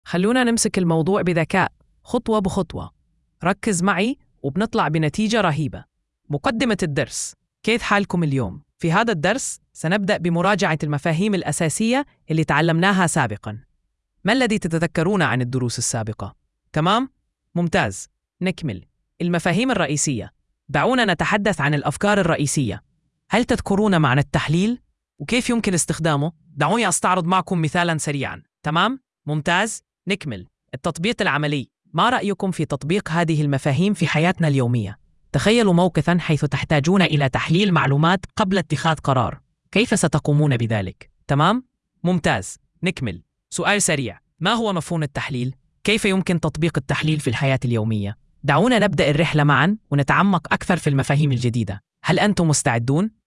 خلونا نمسك الموضوع بذكاء خطوة بخطوة. ركز معي وبنطلع بنتيجة رهيبة. مقدمة الدرس. كيف حالكم اليوم؟ في هذا الدرس سنبدأ بمراجعة المفاهيم الأساسية اللي تعلمناها سابقاً. ما الذي تتذكرون عن الدروس السابقة؟ تمام؟ ممتاز. نكمل. المفاهيم الرئيسية. دعونا نتحدث عن الأفكار الرئيسية. هل تذكرون معنى التحليل؟ وكيف يمكن استخدامه؟ دعوني أستعرض معكم مثالاً سريعاً. تمام؟ ممتاز. نكمل. التطبيق العملي. ما رأيكم في تطبيق هذه المفاهيم في حياتنا اليومية؟ تخيلوا موقفاً حيث تحتاجون إلى تحليل معلومات قبل اتخاذ قرار. كيف ستقومون بذلك؟ تمام؟ ممتاز. نكمل. سؤال سريع. ما هو مفهوم التحليل؟ كيف يمكن تطبيق التحليل في الحياة اليومية؟ دعونا نبدأ الرحلة معاً ونتعمق أكثر في المفاهيم الجديدة. هل أنتم مستعدون؟